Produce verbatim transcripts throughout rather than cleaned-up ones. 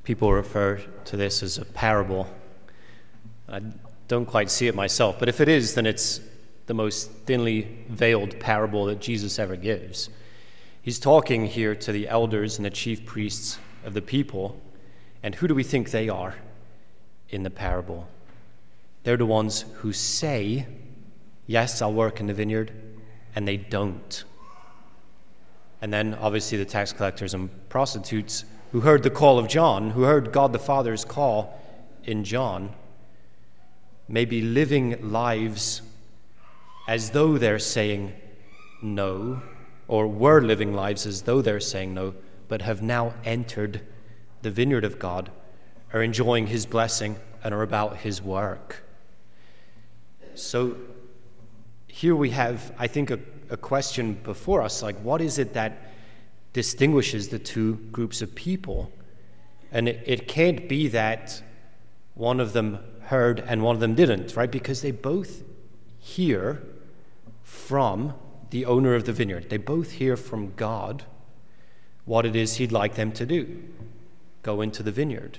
People refer to this as a parable. I don't quite see it myself, but if it is, then it's the most thinly veiled parable that Jesus ever gives. He's talking here to the elders and the chief priests of the people, and who do we think they are in the parable? They're the ones who say, yes, I'll work in the vineyard, and they don't. And then, obviously, the tax collectors and prostitutes who heard the call of John, who heard God the Father's call in John, may be living lives as though they're saying no, or were living lives as though they're saying no, but have now entered the vineyard of God, are enjoying his blessing, and are about his work. So here we have, I think, a, a question before us, like, what is it that distinguishes the two groups of people? And it, it can't be that one of them heard and one of them didn't, right? Because they both hear from the owner of the vineyard. They both hear from God what it is he'd like them to do. Go into the vineyard.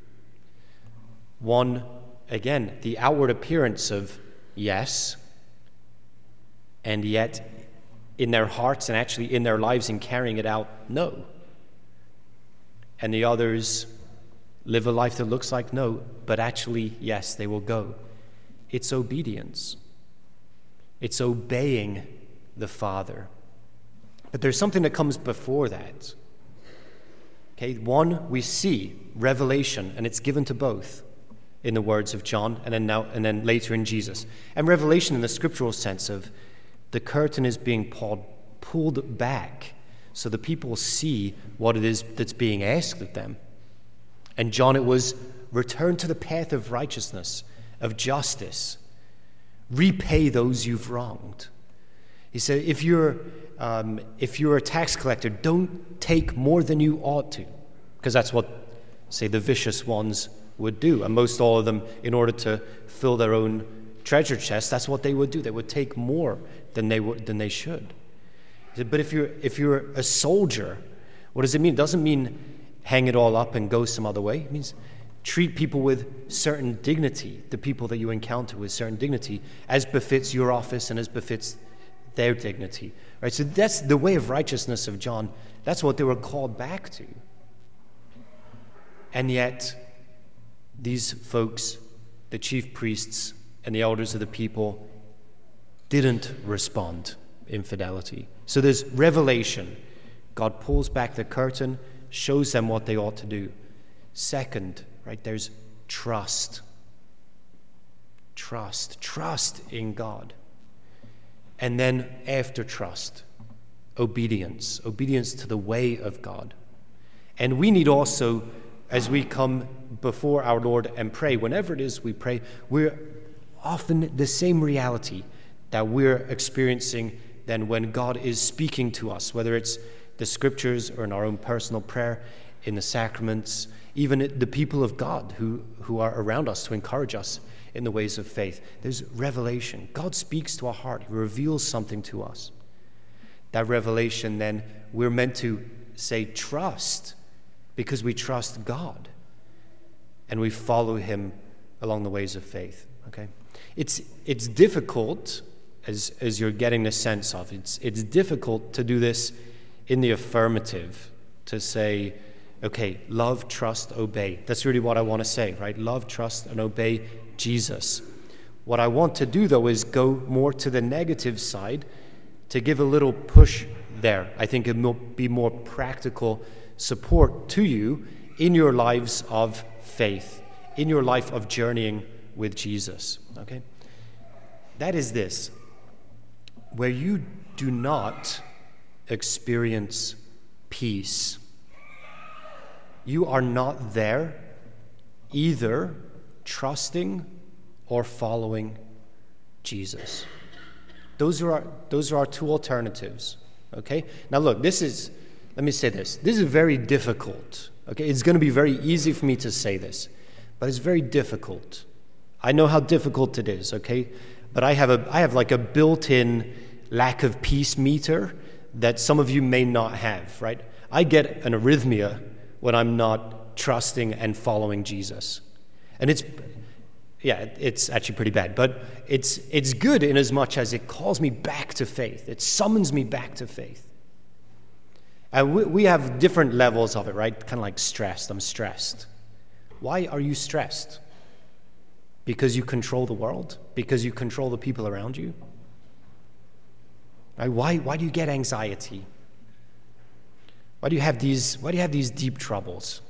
One, again, the outward appearance of yes, and yet in their hearts and actually in their lives in carrying it out, no. And the others live a life that looks like no, but actually, yes, they will go. It's obedience. It's obeying the Father. But there's something that comes before that. Okay, one, we see revelation, and it's given to both in the words of John, and then now, and then later in Jesus. And revelation in the scriptural sense of the curtain is being pulled, pulled back so the people see what it is that's being asked of them. And John, it was return to the path of righteousness, of justice. Repay those you've wronged. He said, if you're um, if you're a tax collector, don't take more than you ought to, because that's what, say, the vicious ones would do. And most all of them, in order to fill their own treasure chest, that's what they would do. They would take more than they would, than they should. He said, but if you're if you're a soldier, what does it mean? It doesn't mean hang it all up and go some other way. It means treat people with certain dignity, the people that you encounter with certain dignity, as befits your office and as befits their dignity. Right? So that's the way of righteousness of John. That's what they were called back to. And yet, these folks, the chief priests and the elders of the people, didn't respond in fidelity. So there's revelation. God pulls back the curtain, shows them what they ought to do. Second, right, there's trust. Trust. Trust in God. And then after trust, obedience. Obedience to the way of God. And we need also, as we come before our Lord and pray, whenever it is we pray, we're often the same reality that we're experiencing than when God is speaking to us, whether it's the scriptures or in our own personal prayer, in the sacraments, even the people of God who, who are around us to encourage us in the ways of faith. There's revelation. God speaks to our heart. He reveals something to us. That revelation, then, we're meant to say trust, because we trust God and we follow him along the ways of faith. Okay? It's it's difficult, as as you're getting the sense of, it's it's difficult to do this in the affirmative, to say, okay, love, trust, obey. That's really what I want to say, right? Love, trust, and obey Jesus. What I want to do, though, is go more to the negative side, to give a little push there. I think it will be more practical support to you in your lives of faith, in your life of journeying with Jesus, okay? That is this: where you do not experience peace, you are not there either trusting or following Jesus. Those are our, those are our two alternatives, okay? Now look, this is, let me say this, this is very difficult, okay? It's going to be very easy for me to say this, but it's very difficult. I know how difficult it is, okay? But I have a I have like a built-in lack of peace meter that some of you may not have, right? I get an arrhythmia when I'm not trusting and following Jesus. And it's, yeah, it's actually pretty bad, but it's it's good in as much as it calls me back to faith. It summons me back to faith. And we, we have different levels of it, right? Kind of like stressed. I'm stressed. Why are you stressed? Because you control the world? Because you control the people around you? Right? Why, why do you get anxiety? Why do you have these, why do you have these deep troubles?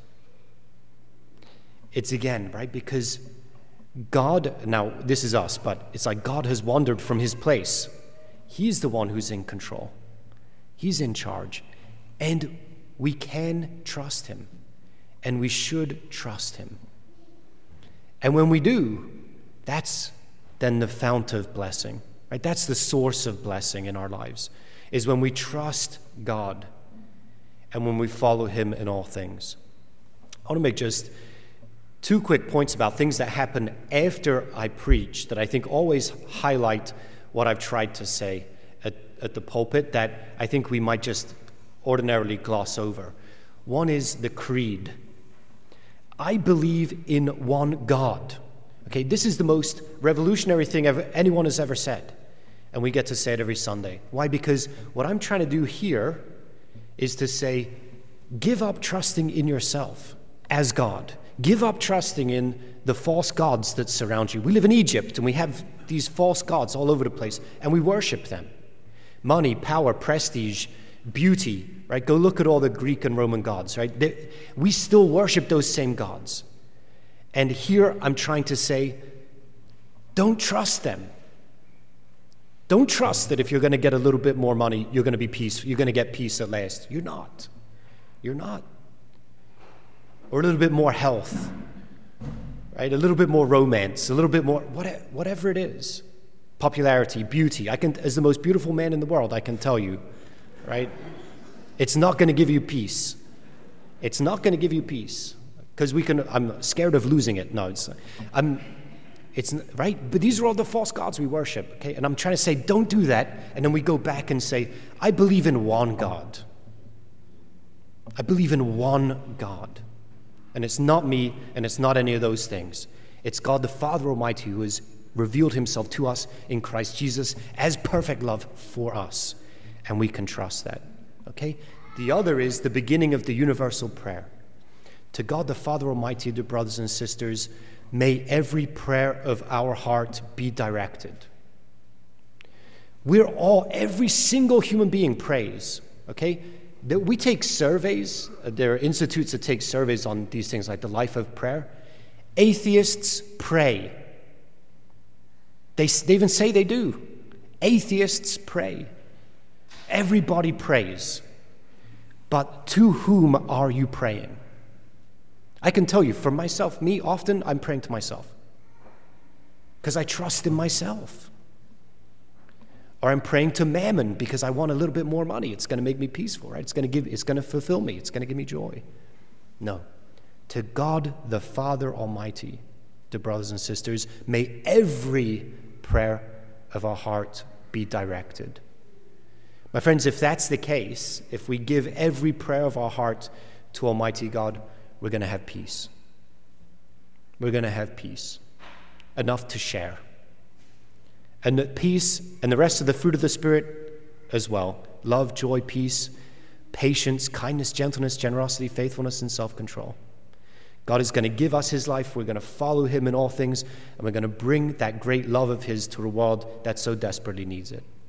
It's again, right, because God, now this is us, but it's like God has wandered from his place. He's the one who's in control. He's in charge. And we can trust him. And we should trust him. And when we do, that's then the fount of blessing, right? That's the source of blessing in our lives, is when we trust God and when we follow him in all things. I want to make just two quick points about things that happen after I preach that I think always highlight what I've tried to say at, at the pulpit that I think we might just ordinarily gloss over. One is the creed. I believe in one God. Okay, this is the most revolutionary thing ever, anyone has ever said. And we get to say it every Sunday. Why? Because what I'm trying to do here is to say, give up trusting in yourself as God. Give up trusting in the false gods that surround you. We live in Egypt and we have these false gods all over the place and we worship them. Money, power, prestige, beauty, right? Go look at all the Greek and Roman gods, right? They, we still worship those same gods. And here I'm trying to say, don't trust them. Don't trust that if you're going to get a little bit more money, you're going to be peace. You're going to get peace at last. You're not. You're not. Or a little bit more health, right? A little bit more romance, a little bit more, whatever it is. Popularity, beauty. I can, as the most beautiful man in the world, I can tell you, right? It's not going to give you peace. It's not going to give you peace because we can. I'm scared of losing it. No, it's. I'm. It's right. But these are all the false gods we worship. Okay, and I'm trying to say, don't do that. And then we go back and say, I believe in one God. I believe in one God, and it's not me, and it's not any of those things. It's God the Father Almighty who has revealed himself to us in Christ Jesus as perfect love for us. And we can trust that, okay? The other is the beginning of the universal prayer. To God the Father Almighty, dear brothers and sisters, may every prayer of our heart be directed. We're all, every single human being prays, okay? We take surveys. There are institutes that take surveys on these things like the life of prayer. Atheists pray. They, they even say they do. Atheists pray. Everybody prays. But to whom are you praying? I can tell you, for myself, me, often I'm praying to myself. Because I trust in myself. Or I'm praying to mammon because I want a little bit more money. It's going to make me peaceful, right? It's going to give, it's going to fulfill me. It's going to give me joy. No. To God the Father Almighty, dear brothers and sisters, may every prayer of our heart be directed. My friends, if that's the case, if we give every prayer of our heart to Almighty God, we're going to have peace. We're going to have peace, enough to share. And the peace and the rest of the fruit of the Spirit as well. Love, joy, peace, patience, kindness, gentleness, generosity, faithfulness, and self-control. God is going to give us his life. We're going to follow him in all things. And we're going to bring that great love of his to a world that so desperately needs it.